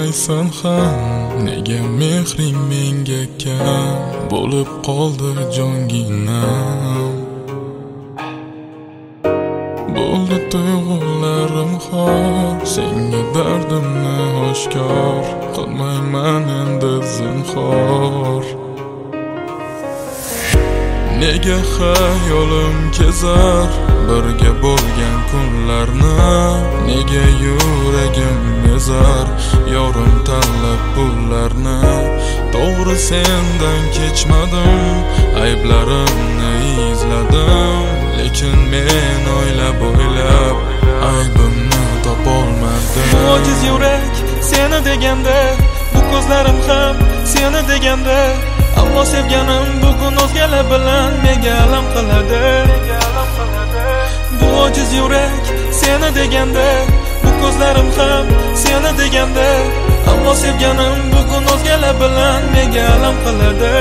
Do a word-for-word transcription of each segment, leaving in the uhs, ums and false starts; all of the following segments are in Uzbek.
bilmaysan ham nega mehring menga kam bo'lib qoldi jonginam. Bo'ldi tuyg'ularim xor, senga dardimni oshkor qilmayman endi zinhor. Nega xayolim kezar birga bo'lgan kunlarni, nega yuragim mezar yorim tanlab pullarni. To'g'ri sendan kechmadim, ayblarimni izladim, lekin men o'ylab o'ylab aybimni topolmadim. Ojiz yurak seni deganda, bu ko'zlarim ham seni deganda, ammo sevganim bugun o'zgalar bilan menga alam qiladi. Bu ojiz yurak seni deganda, bu ko'zlarim ham seni deganda, ammo sevganim bugun o'zgalar bilan menga alam qiladi.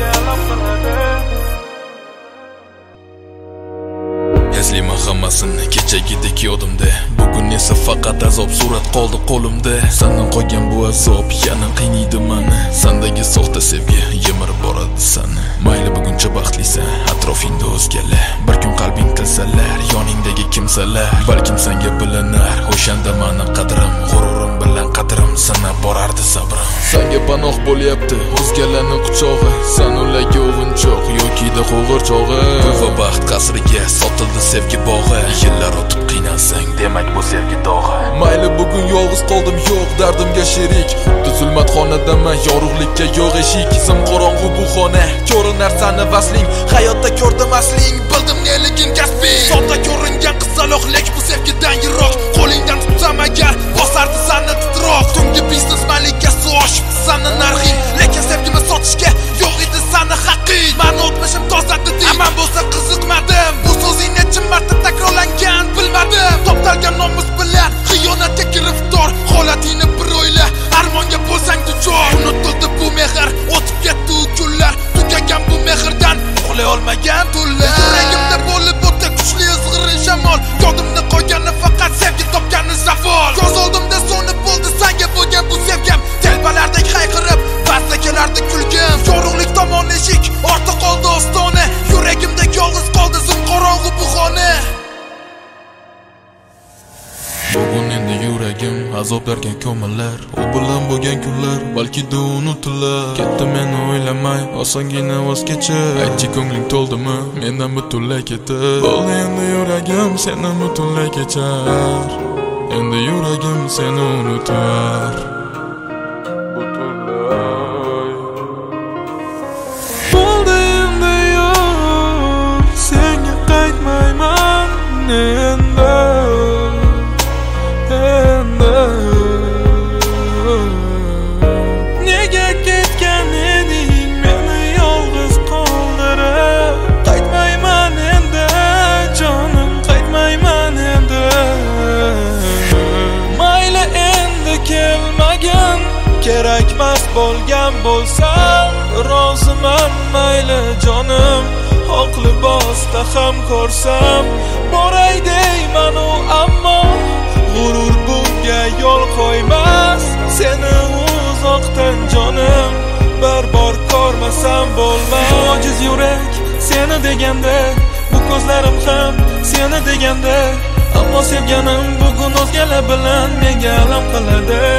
Eslayman hammasini kechagidek yodimda, bugun esa faqat azob surat qoldi qo'limda. Sandan qolgan bu azob yana qiynaydi mani, sandagi soxta sevgi yemirib boradi sani. Mayli buguncha baxtlisan, atrofingda o'zgalar, bir kun qalbing tilsalar, yoningdagi kimsalar, balkim senga bilinar o'shanda mani qadrim, g'ururim bilan qadrim sanab borardi sabrim. Senga panoh bo'lyapti o'zgalarning quchog'i, san ularga o'g'inchoq yoki-da qo'g'irchog'i. Va baxt qasriga sotildi sevgi bog'i, yillar o'tib qiynalsang demak bu sevgi dog'i. Mayli bugun yolg'iz qoldim, yo'q dardimga sherik, xuddi zulmat xonadaman, yorug'likka yo'q eshik. Sim qorong'u bu xona, ko'rin narsani vasling, hayotda ko'rdim asling, bildim neligin kasbing. Sodda ko'ringan qizaloq, lek bu sevgidan yiroq, qo'lingdan tutsam agar bosardi sani titroq. Tungi biznes malikasi oshibdi sani narxing, lekin sevgimni sotishga yo'q edi sani haqqing. Mani o'tmishim tozaladi deb aman bo'lsa qiziqmadim, bu so'zing necha marta takrorlangan bilmadim. Toptalgan nomus bilan xiyonatga giriftor, holatingni bir o'yla, armonga bo'lsang duchor. Unutildi bu mehr, o'tib ketdi u kunlar, tugagan bu mehrdan uxlay olmagan tunlar. Yuragimda bo'lib o'tdi kuchli izg'irin shamol, yodimda qolgani faqat sevgi topgani zavol. Ko'z oldimda so'nib bo'ldi senga bo'lgan bu sevgim, telbalardek hayqirib pastda kelardi kulgim. Yorug'lik tomon eshik, ortda qoldi ostona, yuragimda yolg'iz qoldi zim qorong'u bu xona. Bugun endi yuragim azoblarga ko'milar, u bilan bo'lgan kunlar balki da unutilar. Ketdi meni o'ylamay osongina voz kechib, aytchi ko'ngling to'ldimi mendan butunlay ketib. Bo'ldi endi yuragim seni butunlay kechar, endi yuragim seni unutar. Bo'ldi endi yo'q, senga qaytmayman endi. Nega ketgan eding meni yolg'iz qoldirib? Qaytmayman endi jonim, qaytmayman endi. Mayli endi kelmagin, kerakmas bo'lgan bo'lsa roziman mayli jonim. Oq libosda ham ko'rsam boray deyman u, ammo g'urur bunga yo'l qo'ymas. Seni uzoqdan jonim bir bor ko'rmasam bo'lmas. Ojiz yurak seni deganda, bu ko'zlarim ham seni deganda, ammo sevganim bugun o'zgalar bilan menga alam qiladi.